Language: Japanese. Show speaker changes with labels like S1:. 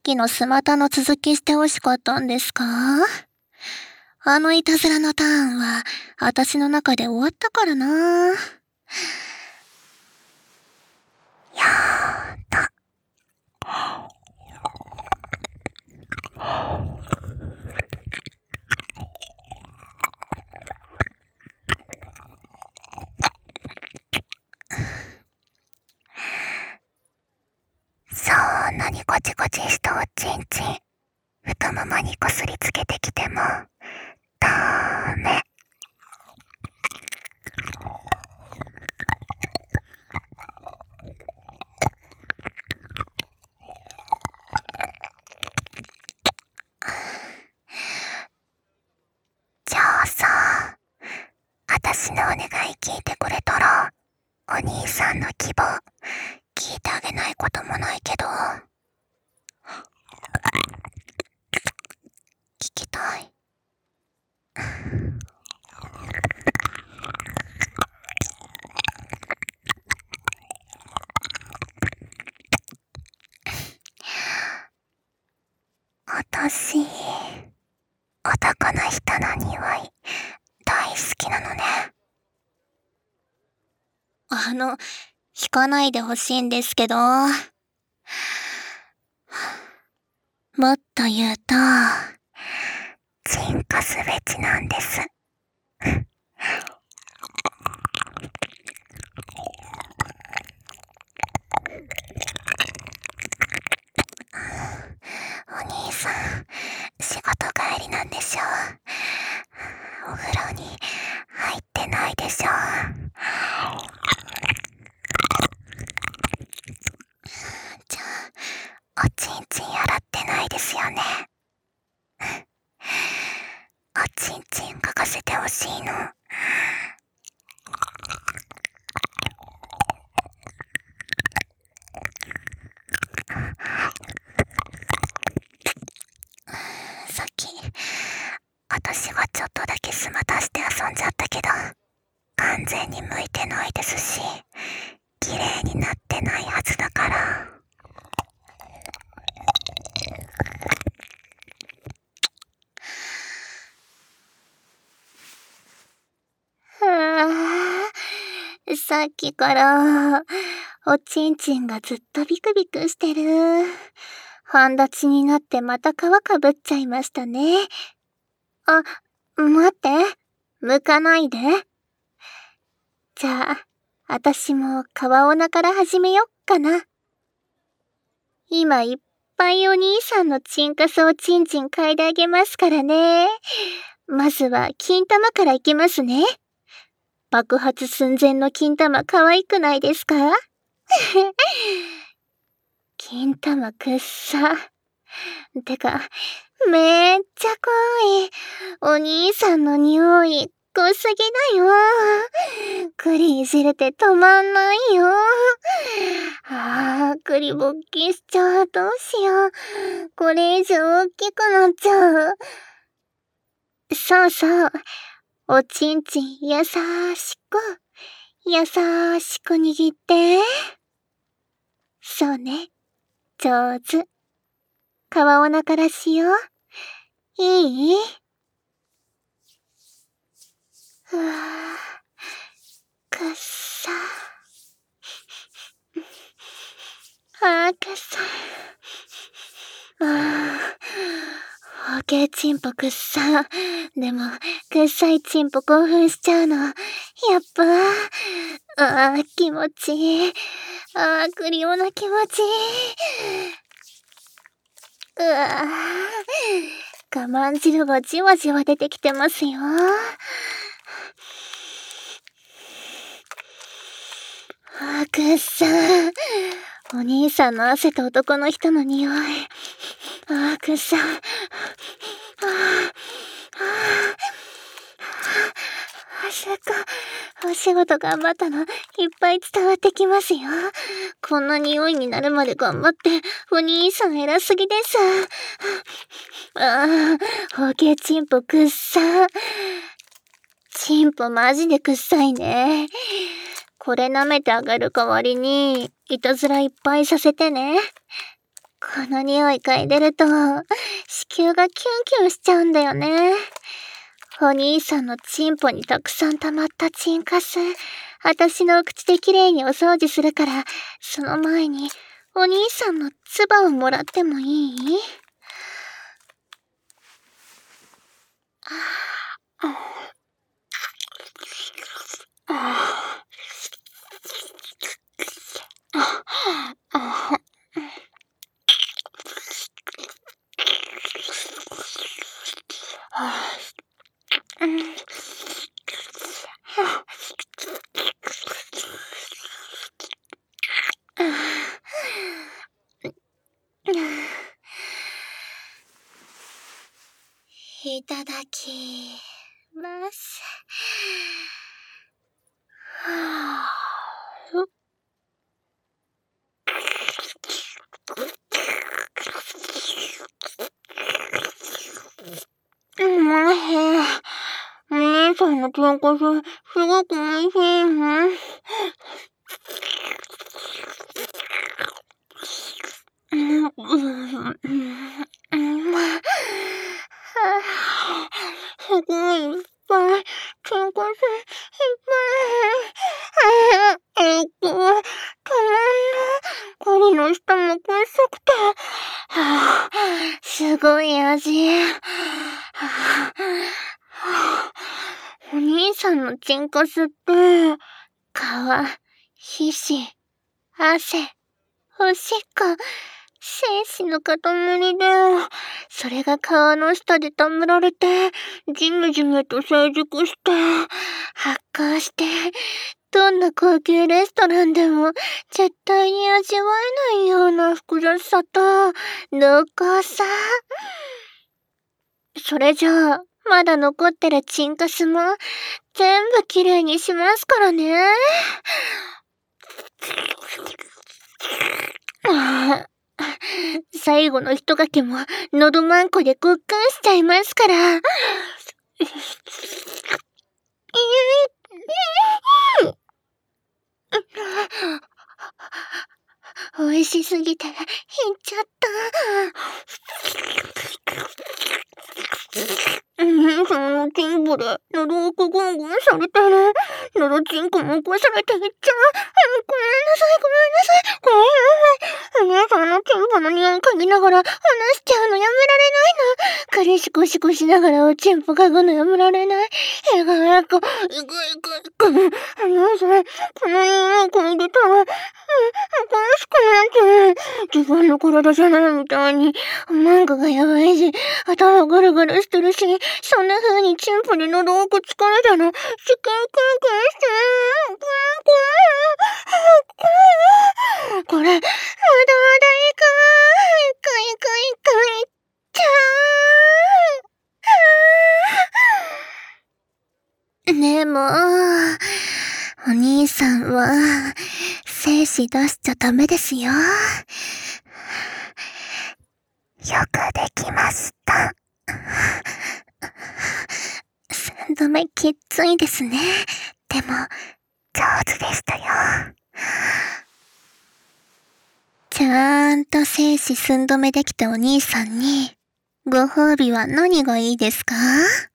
S1: きのスマタの続きしてほしかったんですか？あのいたずらのターンは、私の中で終わったからな。やだ。そんなにゴチゴチしたおちんちん、太ももにこすりつけてきても、ダメ。じゃあさ、私のお願い聞いてくれたら、お兄さんの希望、聞いてあげないこともないけど、聞きたい。私、男の人の匂い、大好きなのね。引かないでほしいんですけど。もっと言うと、チンコすべちなんです。お兄さん、仕事帰りなんでしょ？お風呂に入ってないでしょ？じゃあ、おちんちん洗ってないですよね。おちんちん嗅がせてほしいの。さっき、私がちょっとだけスマ出して遊んじゃったけど、完全に向いてないですし、綺麗になってないはずだから。さっきから、おちんちんがずっとビクビクしてる。半立ちになってまた皮かぶっちゃいましたね。あ、待って。剥かないで。じゃあ、私も皮オナから始めよっかな。今いっぱいお兄さんのチンカスをチンチン嗅いであげますからね。まずは金玉からいきますね。爆発寸前の金玉可愛くないですか？金玉くっさ。てか、めっちゃ濃い。お兄さんの匂い、濃すぎだよ。栗いじれて止まんないよ。栗勃起しちゃう。どうしよう。これ以上大きくなっちゃう。そうそう。おちんちん優しく、優しく握って。そうね。上手。皮オナからしよう。いい？くっさ。くっさ。オーケーチンポくっさ。でも、くっさいチンポ興奮しちゃうの。やっぱ、気持ちいい。クリオナ気持ちいい。我慢汁がじわじわ出てきてますよ。くっさ。お兄さんの汗と男の人の匂い。くっさ。お仕事頑張ったのいっぱい伝わってきますよ。こんな匂いになるまで頑張って、お兄さん偉すぎです。ホゲチンポくっさ。チンポマジでくっさいね。これ舐めてあげる代わりに、いたずらいっぱいさせてね。 この匂い嗅いでると、子宮がキュンキュンしちゃうんだよね。お兄さんのチンポにたくさん溜まったチンカス、私のお口できれいにお掃除するから、その前に、お兄さんの唾をもらってもいい？いただきます。うまい。お姉さんのチンコス、すごくおいしい。すごいいっぱい、チンコスいっぱい。たまんない。こりの下もくっさくて。すごい味。お兄さんのチンコスって、皮脂、汗、おしっこ、精子の塊で、それが皮の下でためられて、ジメジメと成熟して、発酵して、どんな高級レストランでも絶対に味わえないような複雑さと濃厚さ。それじゃあ、まだ残ってるチンカスも全部きれいにしますからね。最後の一かけも喉マンコでごっくんしちゃいますから。美味しすぎて、いっちゃった。そのチンポで喉奥ゴンゴンされてる。喉チンコも起こされていっちゃう。ごめんなさい、ごめんなさい。お姉さんのチンポの匂い嗅ぎながら話しちゃうのやめられないの。彼氏コシコしながらおチンポ嗅ぐのやめられない。えがやこ、いくいく。お姉さん、この匂い嗅いでたら、おかしくなって、自分の体じゃないみたいに、なんかがやばいし、頭ぐるぐるしてるし、そんな風にチンポで喉奥疲れたの、しっかりクンクンして、これ、まだまだいくいっちゃう。でも、お兄さんは、精子出しちゃダメですよ。よくできました。3度目きっついですね。でも、上手でしたよ。ちゃんと精子寸止めできたお兄さんに、ご褒美は何がいいですか？